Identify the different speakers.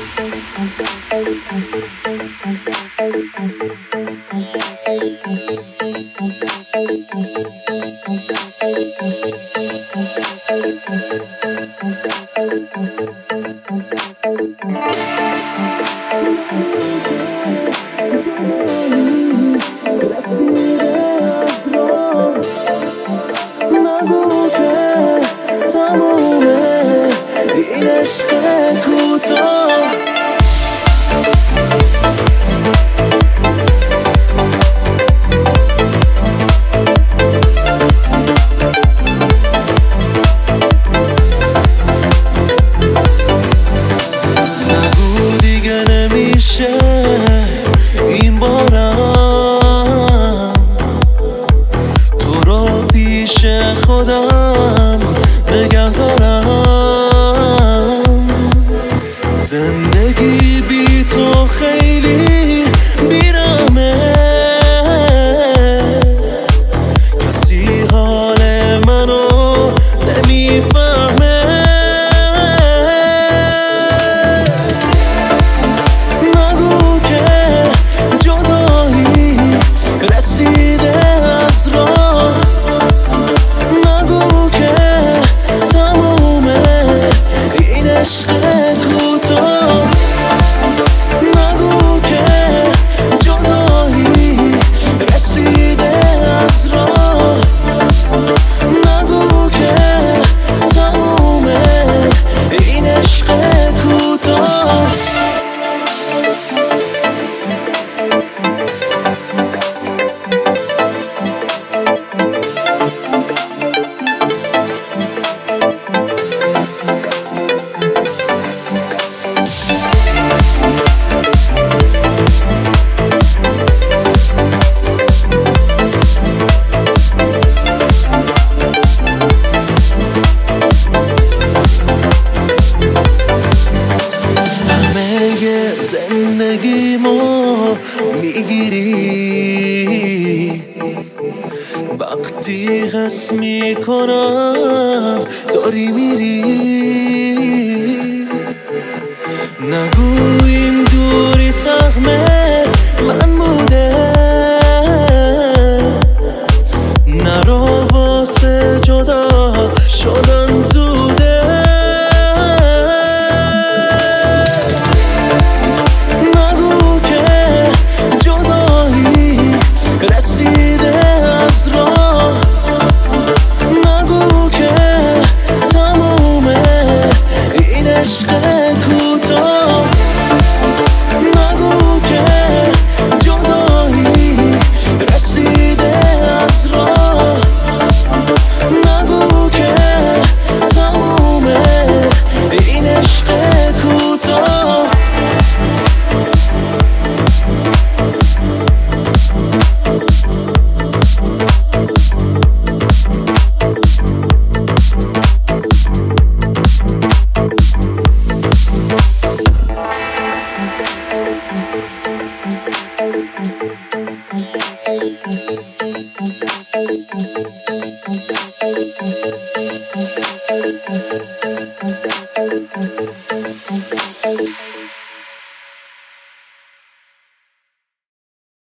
Speaker 1: نگو که تمومه این عشق کوتاه. نگو دیگه نمیشه این بارم تو رو پیش خودم نگه دارم. زندگی بی تو خیلی بیرمه، کسی حال منو نمیفهمه. نگو که جدایی رسیده از راه، نگو که تمومه این عشق کوتاه. نگو که جدایی رسیده از راه، نگو که تمومه این عشق کوتاه. زندگیمو میگیری وقتی حس میکنم داری میری. نگو این دوری سهمه من بوده، نرو واسه جدا شدن زوده. عشق